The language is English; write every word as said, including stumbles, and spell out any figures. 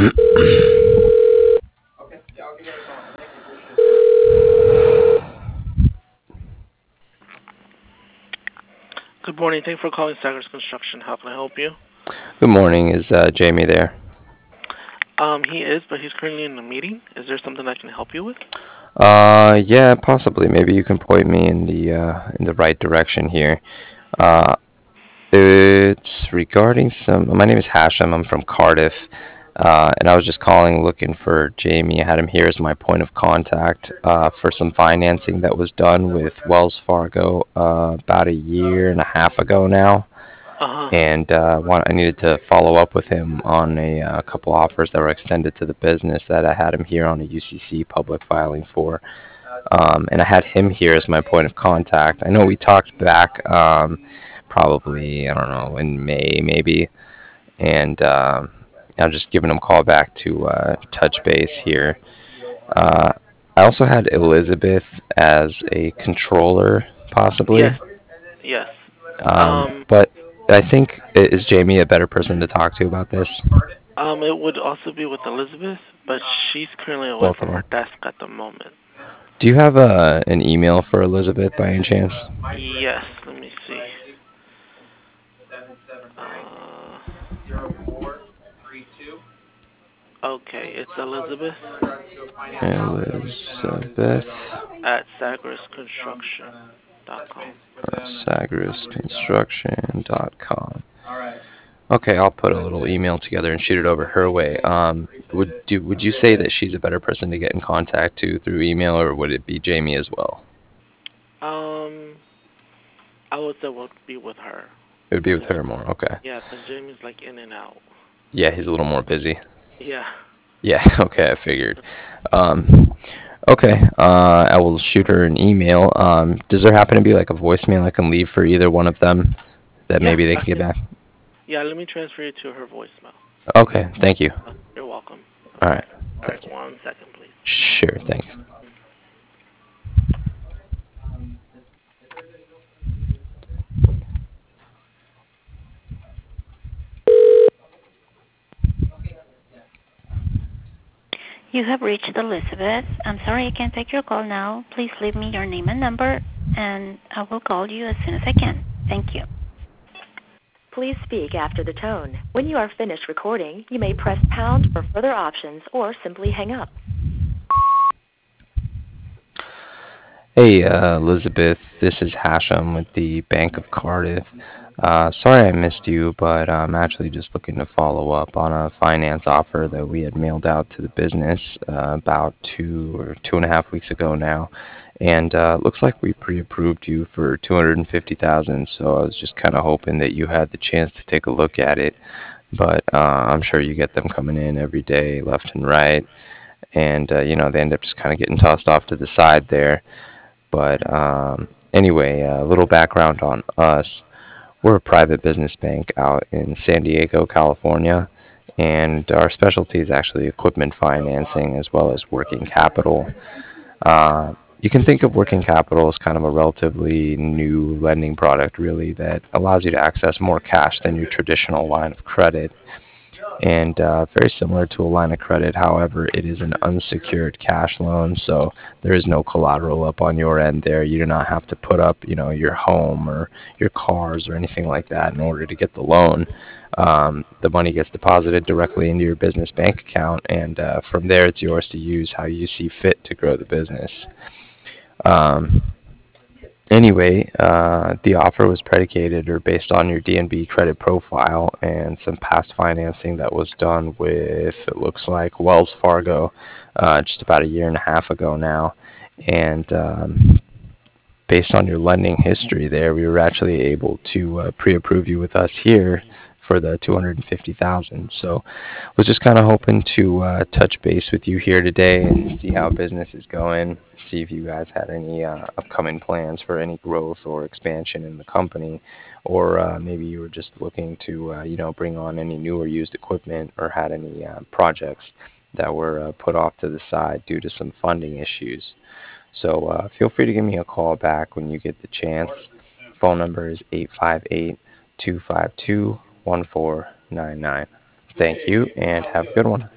Good morning. Thank you for calling Saggers Construction. How can I help you? Good morning. Is uh, Jamie there? Um, he is, but he's currently in a meeting. Is there something I can help you with? Uh, yeah, possibly. Maybe you can point me in the uh, in the right direction here. Mm-hmm. Uh, it's regarding some. My name is Hashem. I'm from Cardiff, uh, and I was just calling looking for Jamie. I had him here as my point of contact uh, for some financing that was done with Wells Fargo uh, about a year and a half ago now. Uh-huh. And uh, want, I needed to follow up with him on a, uh couple offers that were extended to the business that I had him here on a U C C public filing for. Um, and I had him here as my point of contact. I know we talked back um, probably, I don't know, in May maybe, and um, I'm just giving him a call back to uh, touch base here. Uh, I also had Elizabeth as a controller, possibly. Yes. Yes. Um, Um, but I think is Jamie a better person to talk to about this? um, it would also be with Elizabeth, but she's currently away Both from of her them. desk at the moment. Do you have a an email for Elizabeth by any chance? Yes. Let me see. Uh, okay. It's Elizabeth Elizabeth at Saggers Construction dot com. at sagres construction dot com. Okay, I'll put a little email together and shoot it over her way. Um, would do would you say that she's a better person to get in contact to through email, or would it be Jamie as well? Um, I would say would be with her. It would be with Cause her more. Okay. yeah, cause Jamie's like in and out. Yeah, he's a little more busy. Yeah. Yeah, okay, I figured. Um, okay, uh, I will shoot her an email. Um, does there happen to be like a voicemail I can leave for either one of them that Yeah. maybe they I can get can. back? Yeah. Let me transfer you to her voicemail. Okay, thank you. Uh, you're welcome. All right, All right. thank you. One second, please. Sure, thanks. You have reached Elizabeth. I'm sorry I can't take your call now. Please leave me your name and number, and I will call you as soon as I can. Thank you. Please speak after the tone. When you are finished recording, you may press pound for further options or simply hang up. Hey, uh, Elizabeth, this is Hashem with the Bank of Cardiff. Uh, sorry I missed you, but I'm actually just looking to follow up on a finance offer that we had mailed out to the business uh, about two or two and a half weeks ago now. And uh, looks like we pre-approved you for two hundred fifty thousand dollars, so I was just kind of hoping that you had the chance to take a look at it. But uh, I'm sure you get them coming in every day, left and right, and uh, you know they end up just kind of getting tossed off to the side there. But um, anyway, a little background on us. We're a private business bank out in San Diego, California, and our specialty is actually equipment financing as well as working capital. Uh, you can think of working capital as kind of a relatively new lending product, really, that allows you to access more cash than your traditional line of credit. And uh, very similar to a line of credit. However, it is an unsecured cash loan, so there is no collateral up on your end there. You do not have to put up, you know, your home or your cars or anything like that in order to get the loan. Um, the money gets deposited directly into your business bank account, and uh, from there, it's yours to use how you see fit to grow the business. Um, Anyway, uh, the offer was predicated or based on your D N B credit profile and some past financing that was done with, it looks like, Wells Fargo uh, just about a year and a half ago now. And um, based on your lending history there, we were actually able to uh, pre-approve you with us here for the two hundred fifty thousand dollars. So was just kind of hoping to uh, touch base with you here today and see how business is going, see if you guys had any uh, upcoming plans for any growth or expansion in the company, or uh, maybe you were just looking to, uh, you know, bring on any new or used equipment or had any uh, projects that were uh, put off to the side due to some funding issues. So uh, feel free to give me a call back when you get the chance. Phone number is eight five eight, two five two, one four nine nine. Thank you and have a good one.